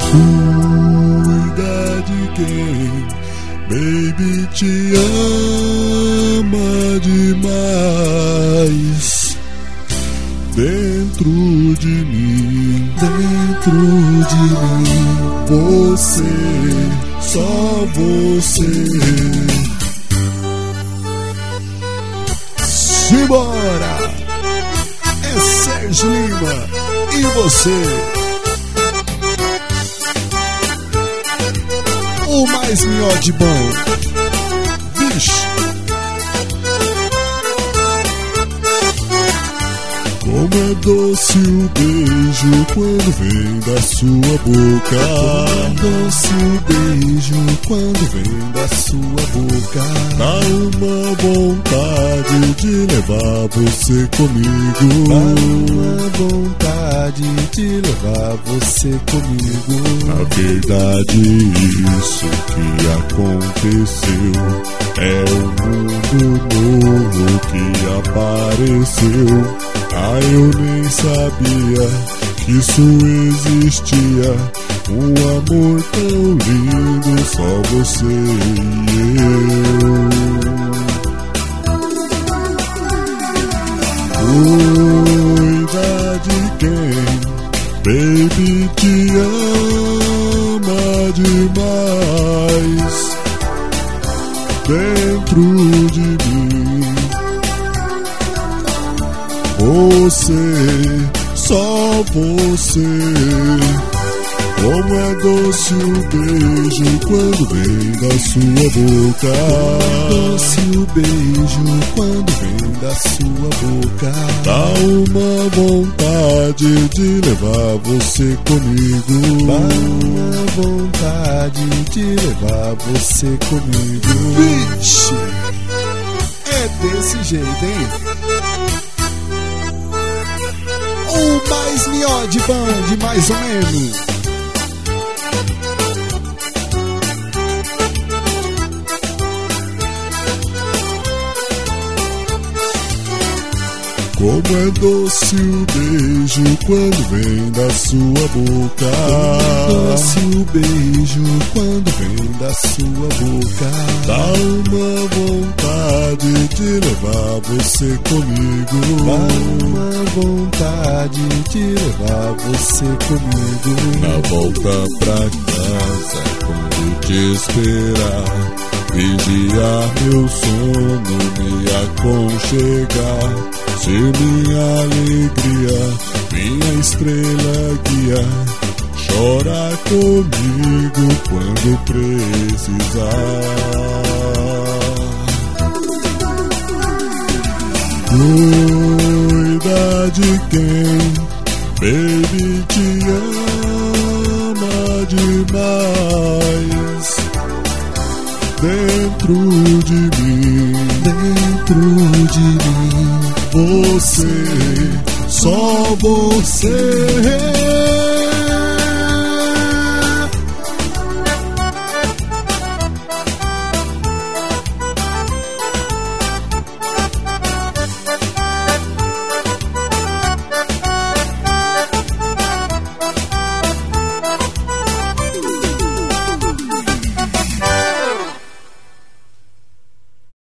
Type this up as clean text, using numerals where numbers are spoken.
Cuida de quem, baby, te ama demais. Dentro de mim, você, só você. Simbora! É Sérgio Lima e você. O mais melhor de bom. Vixe. Como é doce o beijo quando vem da sua boca. Como é doce o beijo quando vem da sua boca. Dá uma vontade de levar você comigo. Dá uma vontade de levar você comigo. Na verdade isso que aconteceu é um mundo novo que apareceu. Ah, eu nem sabia que isso existia. Um amor tão lindo, só você e eu. Cuida de quem, baby, te ama demais. Dentro de mim, você, só você. Como é doce o beijo quando vem da sua boca. Doce o beijo quando vem da sua boca. Dá uma vontade de levar você comigo. Dá uma vontade de levar você comigo. Vixe, é desse jeito, hein? O mais melhor de bom, de mais ou menos. Como é doce o beijo quando vem da sua boca. Doce o beijo quando vem da sua boca. Dá uma vontade de levar você comigo. Dá uma vontade de levar você comigo. Na volta pra casa, quando te esperar, vigiar meu sono, me aconchegar. Ser minha alegria, minha estrela guia. Chora comigo quando precisar. Cuida de quem, baby, te ama demais. Dentro de mim, você, só você.